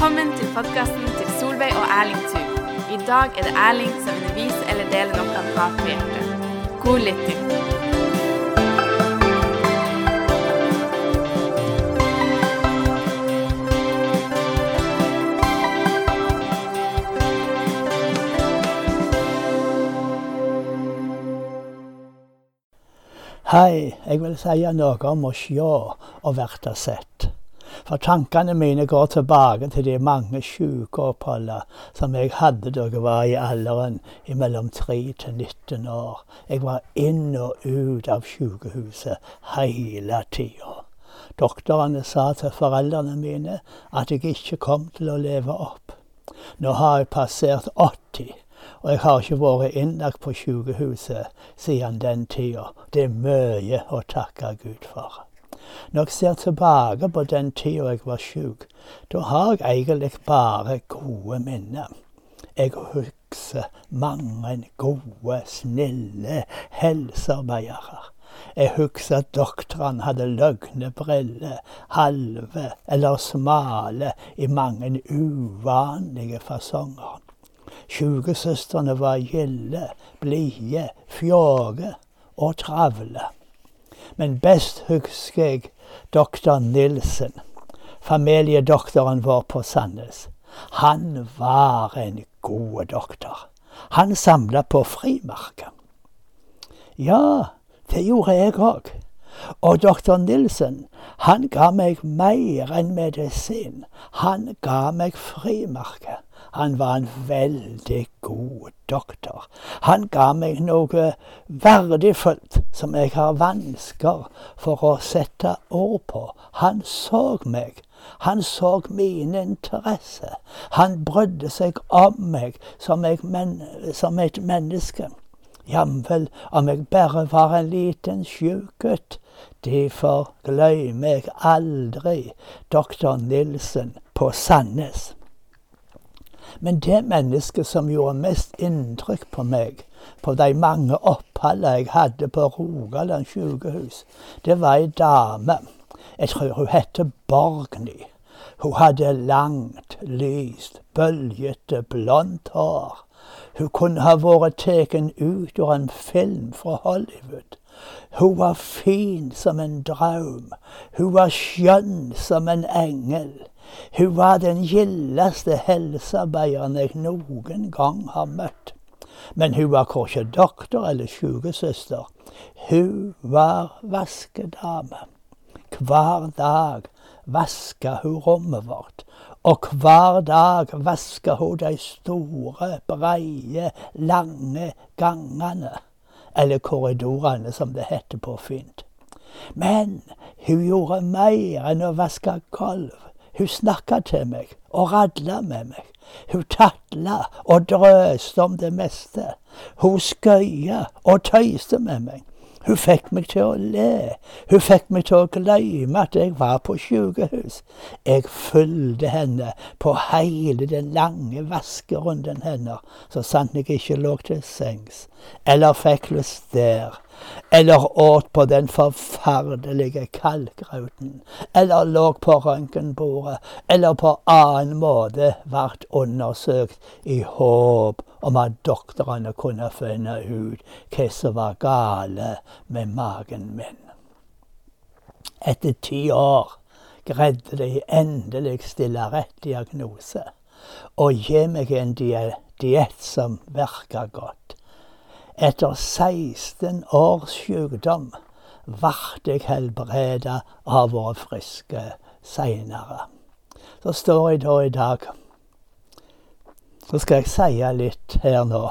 Velkommen til podcasten til Solveig og Erling Thu. I dag det Erling som vil vise eller dele noe han har på hjertet. God lytting. Hei, jeg vil si noe om å se og verte sett. For tankene mine går tilbake til de mange sykeoppholdene som jeg hadde da jeg var i alderen mellom 3 til 19 år. Jeg var inn og ut av sykehuset hele tiden. Doktorene sa til foreldrene mine at jeg ikke kom til å leve opp. Nå har jeg passert 80. Og jeg har ikke vært innlagt på sykehuset siden den tiden. Det mye å takke Gud for. Når jeg ser tilbake på den tiden jeg var syk, da har jeg egentlig bare gode minner. Jeg husker mange gode, snille helsearbeidere. Jeg husker at doktorene hadde løgne briller, halve eller smale i mange uvanlige fasonger. Sykesøstrene var gilde, blide, fjåge og travle. Men best husker jeg doktor Nilsen, familiedoktoren vår på Sandnes. Han var en god doktor. Han samlet på frimerker. Ja, det gjorde jeg også. Og doktor Nilsen, han ga meg mer enn medisin. Han ga meg frimerker. Han var en veldig god doktor. Han ga meg noe verdifullt som jeg har vansker for å sette ord på. Han så meg. Han så mine interesser. Han brydde seg om meg som et menneske. Jamvel om jeg bare var en liten syk gutt. Derfor glemmer jeg aldri doktor Nilsen på Sandnes. Men det mennesket som gjorde mest inntrykk på meg, på de mange oppholdene jeg hadde på Rogaland sykehus, det var en dame. Jeg tror hun hette Borgny. Hun hadde langt, lyst, bøljete, blondt hår. Hun kunne ha vært taken ut av en film fra Hollywood. Hun var fin som en drøm. Hun var skjønn som en engel. Hun var den gildeste helsearbeideren jeg noen gang har møtt. Men hun var ikke doktor eller sykesøster. Hun var vaskedame. Hver dag vasket hun rommet vårt. Og hver dag vasket hun de store, breie, lange gangene. Eller korridorene, som det heter på fint. Men hun gjorde mer enn å vaske gulv. Hun snakket til meg og radlet med meg. Hun tattlet og drøste om det meste. Hun skøyet og tøyste med meg. Hun fikk meg til å le. Hun fikk meg til å glemme at jeg var på sykehus. Jeg fulgte henne på hele den lange vaskerunden hennes, så sant jeg ikke lå til sengs, eller fikk lyster, eller åt på den forferdelige kalkgrauten, eller lå på røntgenbordet, eller på annen måte ble undersøkt i håp om at doktorene kunne finne ut hva som var gale med magen min. Etter 10 år greide de endelig stille rett diagnose og gi meg en diett som virket godt. Etter 16 års sykdom ble jeg helbredet av å være friske senere. Så står jeg da i dag. Så skal jeg si litt her nå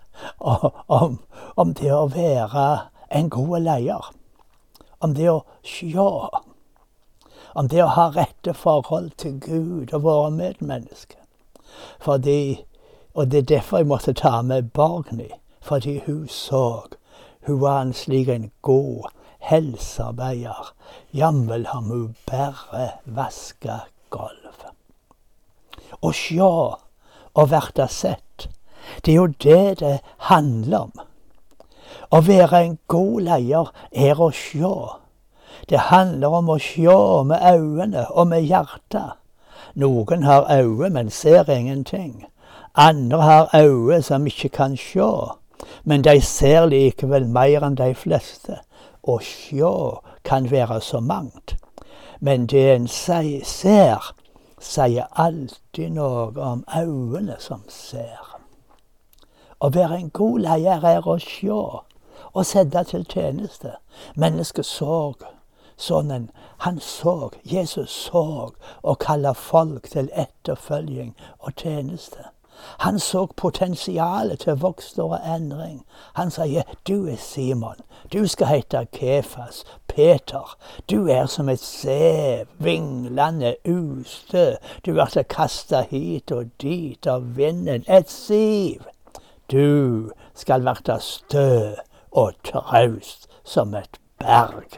om det å være en god leder. Om det å se. Om det å ha rette forhold til Gud og våre medmennesker. Og det er derfor jeg måtte ta med Borgny. Fordi hun så. Hun var en slik en god helsearbeider. Jamvel har hun bare vasket gulv. Å se og verte sett. Det er jo det handler om. Å være en god leder å se. Det handler om å se med øynene og med hjertet. Noen har øyne, men ser ingenting. Andre har øyne som ikke kan se, men de ser likevel mer enn de fleste. Å se kan være så mangt. Men det en ser, sier alltid noe om øynene som ser. Å være en god leder er å se og sette til tjeneste. Mennesket så. Sønnen, han så, Jesus så, og kalte folk til etterfølging og tjeneste. Han så potensialet til vokst og endring. Han sier, du er Simon, du skal hete Kefas, Peter. Du er som et sev, vinglende ustø. Du er til kastet hit og dit av vinden, et siv. Du skal være stø og traust som et berg.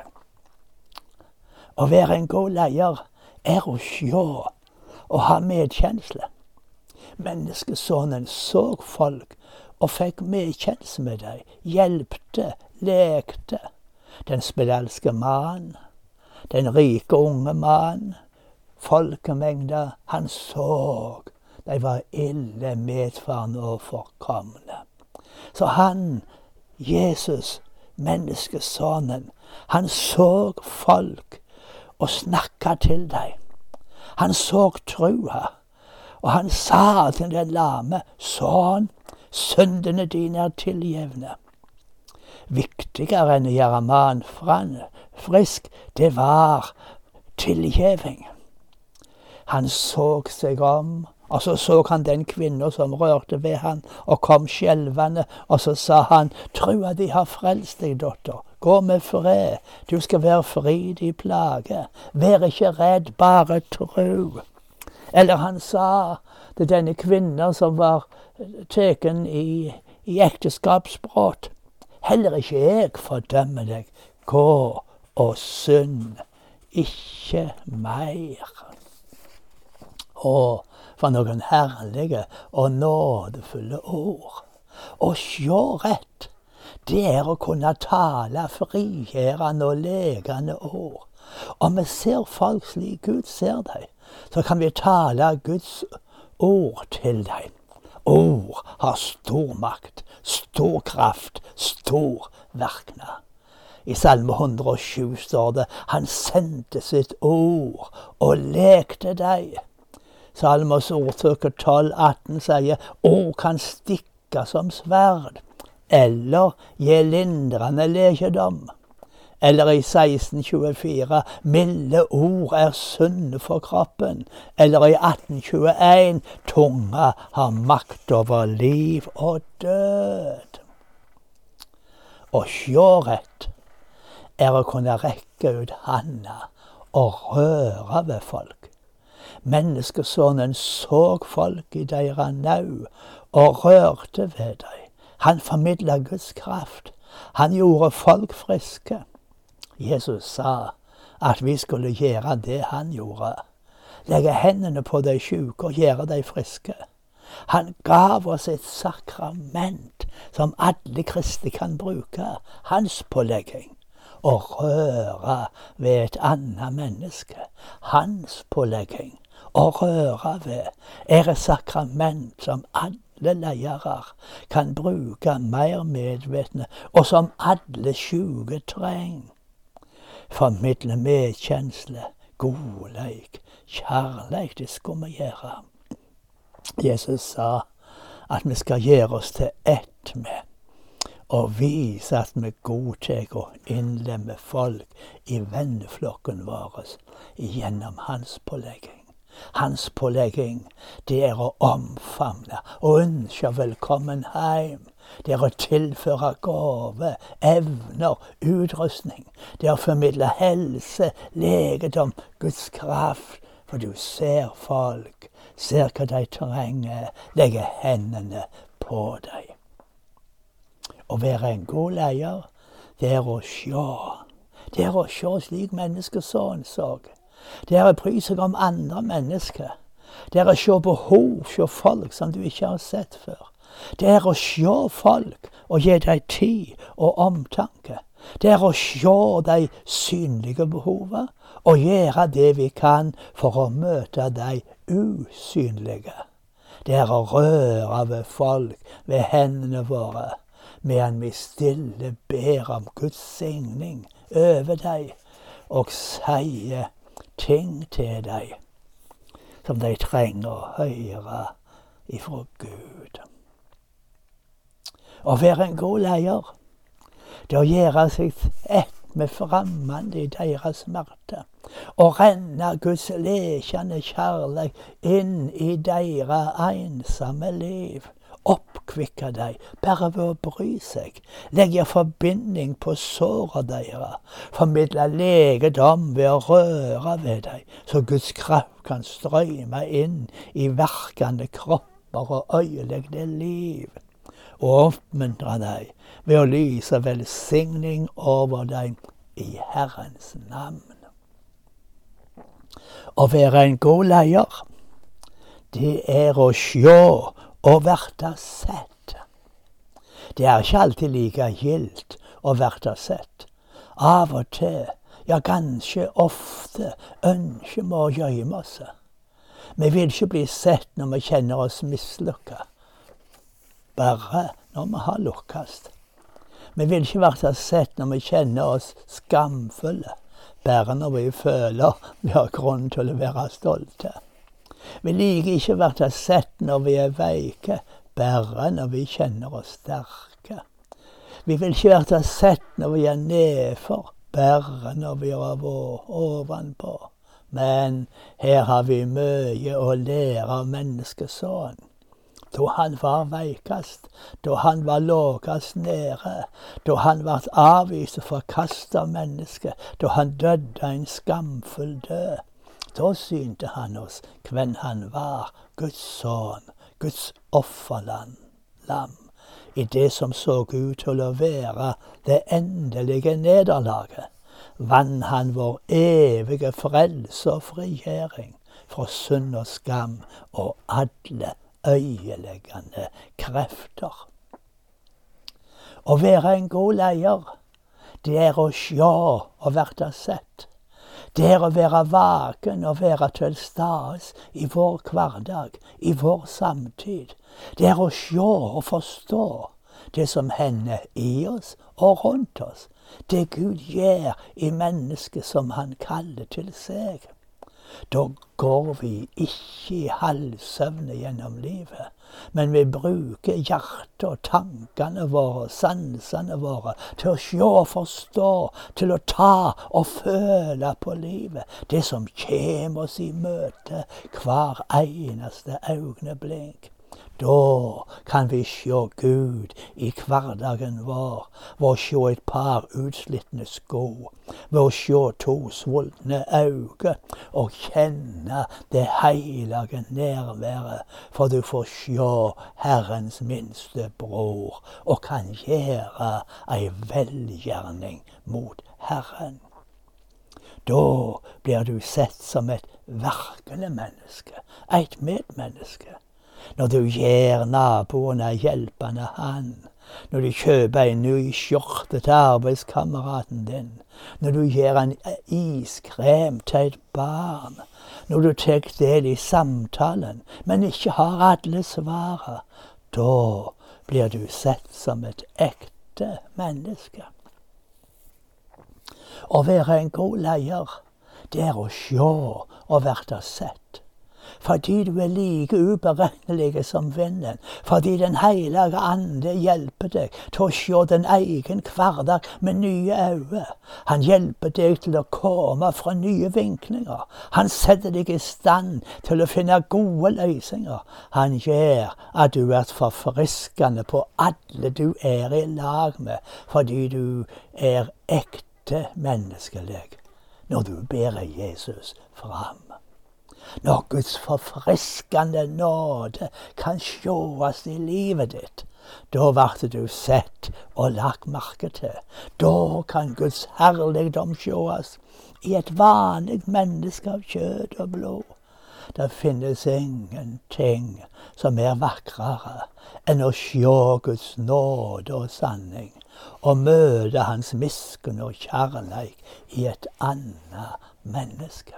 Å være en god leder er å se og ha medkjensle. Menneskesonen så folk og fikk medkjensle med dem, hjelpte, lekte. Den spedalske mann, den rike unge mann, folkemengda, han så. De var ille medfarne og forkomne. Så han, Jesus, menneskesonen, han så folk og snakka til dem. Han så trua, og han sa til den lame, sønn, syndene dine er tilgjevne. Viktigere enn å gjøre mannen frisk, det var tilgjeving. Han så seg om, og så han den kvinnen som rørte ved han, og kom skjelvende, og så sa han, trua de har frelst deg, dotter. Gå med fred, du skal være fri i plage. Vær ikke redd, bare tro. Eller han sa til denne kvinnen som var teken i ekteskapsbrott, heller ikke jeg fordømmer deg. Gå og synd, ikke mer. Å, for noen herlige og nådefulle ord. Å se rett, det er å kunne tale frigjørende og legende ord. Om vi ser folk slik Gud ser dem, så kan vi tale Guds ord til dem. Ord har stor makt, stor kraft, stor virkning. I Salme 107 står det, han sendte sitt ord og lekte deg. Salmos ordtrykke 12,18 sier, ord kan stikke som sverd, eller gi lindrende legedom. Eller i 1624, milde ord er sunne for kroppen. Eller i 1821, tunga har makt over liv og død. Å se rett er å kunne rekke ut handa og røre ved folk. Menneskesonen så folk i deres nød og rørte ved dem. Han formidlet Guds kraft. Han gjorde folk friske. Jesus sa at vi skulle gjøre det han gjorde. Legge hendene på de syke og gjøre de friske. Han gav oss et sakrament som alle kristne kan bruke. Hans pålegging. Å røre ved et annet menneske. Hans pålegging. Å røre ved er et sakrament som alle ledere kan bruke mer medvetne, og som alle syke trenger. Formidle medkjensle, godleik, kjærleik, det skal vi gjøre. Jesus sa at vi skal gjøre oss til ett med, og vise at vi godtar å innlemme folk i venneflokken vår gjennom hans pålegging. Hans pålegging, det er å omfavne og ønske velkommen hjem. Det er å tilføre gave, evner, utrustning. Det er å formidle helse, legedom, Guds kraft. For du ser folk, ser hva de trenger, legger hendene på dem. Å være en god leder, det er å se. Det er å se slik menneskesonen så. Det er å bry seg om andre mennesker. Det er å se behov, se folk som du ikke har sett før. Det er å se folk og gi dem tid og omtanke. Det å se de synlige behovene og gjøre det vi kan for å møte de usynlige. Det å røre ved folk ved hendene våre, medan vi stille ber om Guds signing over dem og sier ting til dem som de trenger å høre ifra Gud. Å være en god leder, det å gjøre seg ett med fremmede i deres smerte, og renne Guds lekende kjærlighet inn i deres ensomme liv. Oppkvikke dem, bare ved å bry seg. Legge forbinding på såret deres. Formidle legedom ved å røre ved dem, så Guds kraft kan strømme inn i verkende kropper og øyelegge liv. Og oppmuntre dem ved å lyse velsigning over dem i Herrens navn. Å være en god leder, det er å se og verte sett. Det er ikke alltid like gildt å verte sett. Av og til, ja ganske ofte, ønsker vi å gjemme oss. Vi vil ikke bli sett når vi kjenner oss mislykket. Bare når vi har lukkes. Vi vil ikke bli sett når vi kjenner oss skamfulle. Bare når vi føler vi har grunn til å være stolte. Vi liker ikke å bli sett når vi er veike, bare når vi kjenner oss sterke. Vi vil ikke bli sett når vi er nedfor, bare når vi har vært ovenpå. Men her har vi mye å lære av menneskesønnen. Da han var veikast, da han var lågast nede, da han ble avvist og forkastet av mennesket, da han døde en skamfull død. Da synte han oss hvem han var, Guds sønn, Guds offerlam, i det som så ut til å være det endelige nederlaget. Vann han vår evige frelse og frigjøring fra synd og skam og alle øyeleggende krefter. Å være en god leder, det er å se og verte sett. Det er å være vaken og være til stede i vår hverdag, i vår samtid. Det er å se og forstå det som hender i oss og rundt oss. Det Gud gjør i mennesket som han kaller til seg. Da går vi ikke i halvsøvne gjennom livet, men vi bruker hjertet og tankene våre, sansene våre, til å se og forstå, til å ta og føle på livet, det som kommer oss i møte hver eneste øyeblikk. Da kan vi se Gud i hverdagen vår, ved å se et par utslittne sko, ved å se to sultne øyne og kjenne det hellige nærværet, for du får se Herrens minste bror og kan gjøre en velgjerning mot Herren. Da blir du sett som et virkelig menneske, et medmenneske. Når du gir naboen en hjelpende hand, når du kjøper en ny skjorte til arbeidskameraten din, når du gir en iskrem til et barn, når du tar del i samtalen, men ikke har alle svaret, da blir du sett som et ekte menneske. Å være en god leder, det er å se og verte sett. Fordi du er like uberegnelig som vinden, fordi den hellige ande hjelper deg til å se den egen hverdag med nye øyne. Han hjelper deg til å komme fra nye vinklinger. Han setter deg i stand til å finne gode løsninger. Han gjør at du er forfriskende på alle du er i lag med, fordi du er ekte menneskelig når du bærer Jesus fram. Når Guds forfriskende nåde kan sjås i livet ditt, da blir du sett og lagt merke til. Da kan Guds herligdom sjås i et vanlig menneske av kjøtt og blod. Det finnes ingenting som er vakrere enn å se Guds nåde og sanning og møte hans miskunn og kjærleik i et annet menneske.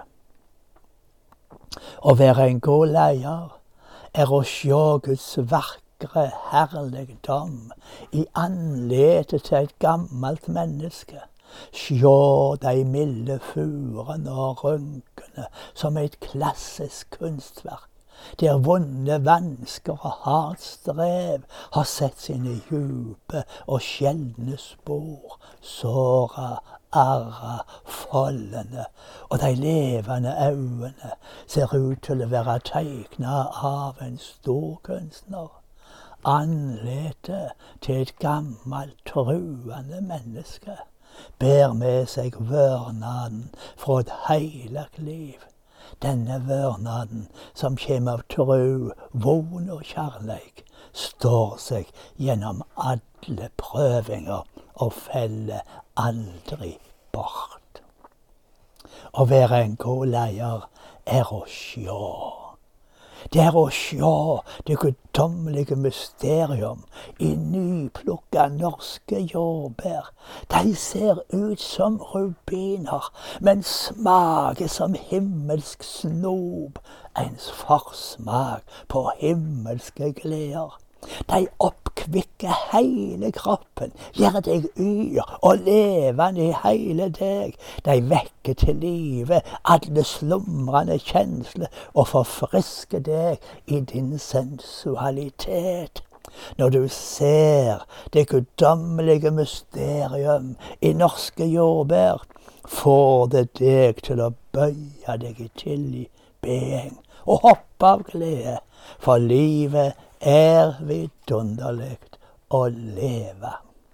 Å være en god leier er å sjå Guds vakre herligdom i anletet til et gammelt menneske. Sjå de milde furene og rynkene som et klassisk kunstverk, der vonde vansker og hardt strev har sett sine djupe og sjeldne spor, såra, arra, foldene, og de levende øynene ser ut til å være tegnet av en stor kunstner. Anletet til et gammelt, truende menneske ber med seg vørnaden fra et heilagt liv. Denne vørnaden som kommer av tru, von og kjærleik, står seg gjennom alle prøvinger og feller aldri bort. Å være en god leier er å sjå. Det er å sjå det guddommelige mysterium i nyplukka norske jordbær. De ser ut som rubiner, men smaker som himmelsk snop, ens forsmak på himmelske gleder. De oppkvikker hele kroppen, gjør deg yr og levende i hele deg. De vekker til live alle slumrende kjensler og forfrisker deg i din sensualitet. Når du ser det guddommelige mysterium i norske jordbær, får det deg til å bøye deg i tilbeding og hoppe av glede, for livet er vidunderlig å leve.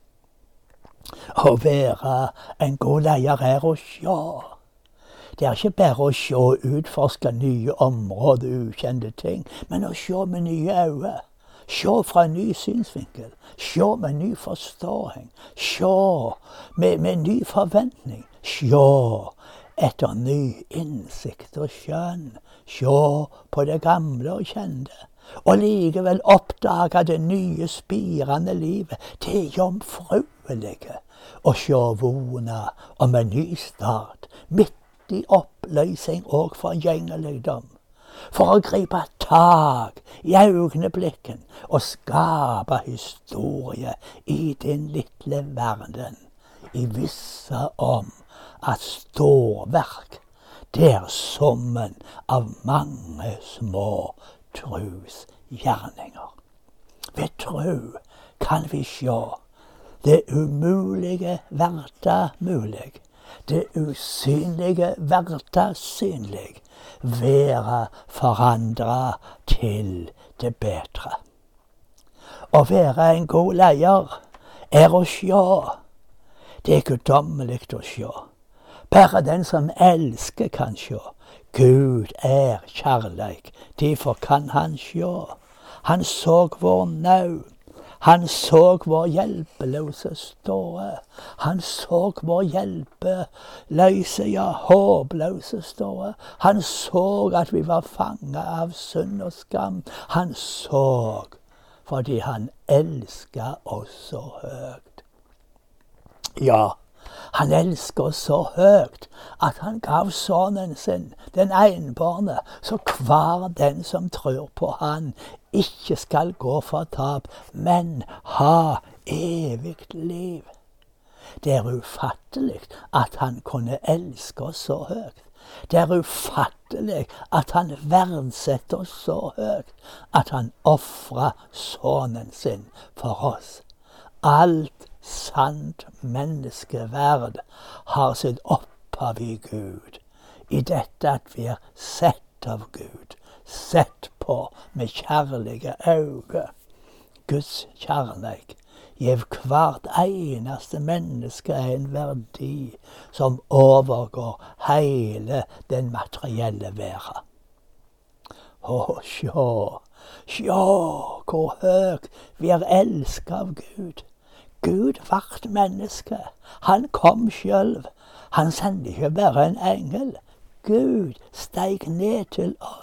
Å være en god leier er å sjå. Det er ikke bare å sjå og utforske nye områder, ukjente ting, men å sjå med nye øyne. Sjå fra en ny synsvinkel. Sjå med ny forståing. Sjå med ny forventning. Sjå etter ny innsikt og skjønn. Sjå på det gamle og kjente. Og likevel oppdage det nye, spirende livet, det jomfruelige, og sjå vona om en ny start, midt i oppløsning og forgjengeligdom, for å gripe tak i øyeblikken og skape historie i din lille verden, i visse om at storverk, det er summen av mange små trosgjerninger. Ved tro kan vi sjå det umulige verta mulig, det usynlige verta synlig, være forandra til det bedre. Å være en god leier er å sjå. Det er guddommelig å sjå. Bare den som elsker kan sjå. Gud er kjærleik, derfor kan han sjå. Han såg vår nød. Han såg vår hjelpeløse ståe. Han såg vår hjelpeløse, ja, håpløse ståe. Han såg at vi var fanget av synd og skam. Han såg fordi han elsket oss så høyt. Ja, han elsker oss så høyt at han gav sønnen sin, den enbårne, så hver den som tror på han ikke skal gå fortapt, men ha evig liv. Det er ufattelig at han kunne elske oss så høyt. Det er ufattelig at han verdsetter oss så høyt, at han offrer sønnen sin for oss. Alt sant menneskeverd har sitt opphav i Gud, i dette at vi er sett av Gud, sett på med kjærlige øyne. Guds kjærleik gjev hvert eneste menneske en verdi som overgår hele den materielle verden. Å, sjå hvor høyt vi er elsket av Gud. Gud vart menneske. Han kom selv. Han sendte ikke bare en engel. Gud steig ned til oss.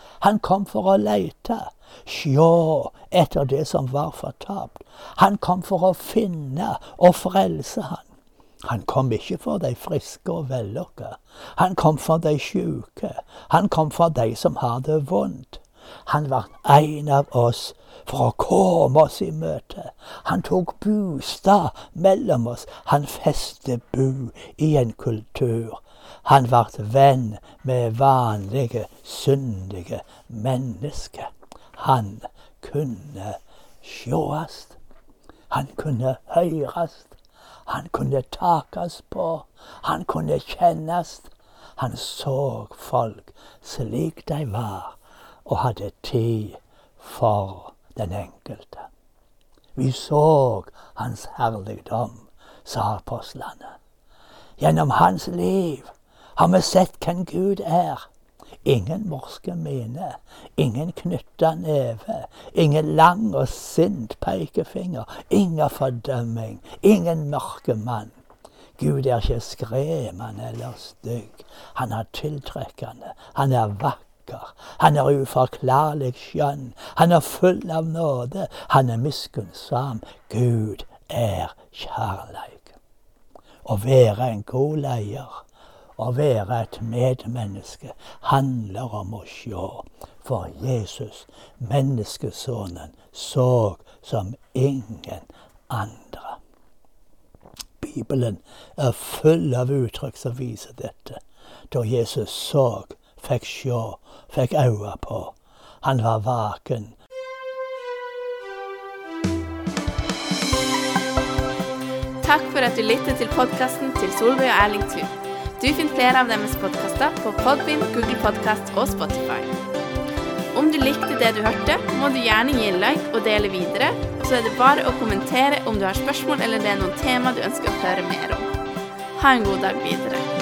Han kom for å lete, sjå etter det som var fortapt. Han kom for å finne og frelse han. Han kom ikke for de friske og vellykka. Han kom for de syke. Han kom for de som har det vondt. Han var en av oss for å komme oss i møte. Han tok bostad mellom oss. Han festet bo i en kultur. Han ble venn med vanlige, syndige mennesker. Han kunne sjåast. Han kunne høyrast. Han kunne takes på. Han kunne kjennes. Han så folk slik de var, og hadde tid for den enkelte. Vi så hans herligdom, sa apostlene. Gjennom hans liv har vi sett hvem Gud er. Ingen morske mine, ingen knytta neve, ingen lang og sint pekefinger, ingen fordømming, ingen mørke mann. Gud er ikke skremmende eller stygg. Han er tiltrekkende, han er vakker, han er uforklarlig skjønn, han er full av nåde, han er miskunnsam. Gud er kjærleik. Å være en god leier, å være et medmenneske, handler om å se, for Jesus, menneskesonen, så som ingen andre. Bibelen er full av uttrykk som viser dette. Da Jesus så, fikk se, fikk øye på. Han var vaken. Takk for at du lyttet til podcasten til Solveig og Erling Thu. Du finner flere av deres podcaster på Podbean, Google Podcast og Spotify. Om du likte det du hørte, må du gjerne gi en like og dele videre, og så er det bare å kommentere om du har spørsmål eller det er noen tema du ønsker å høre mer om. Ha en god dag videre.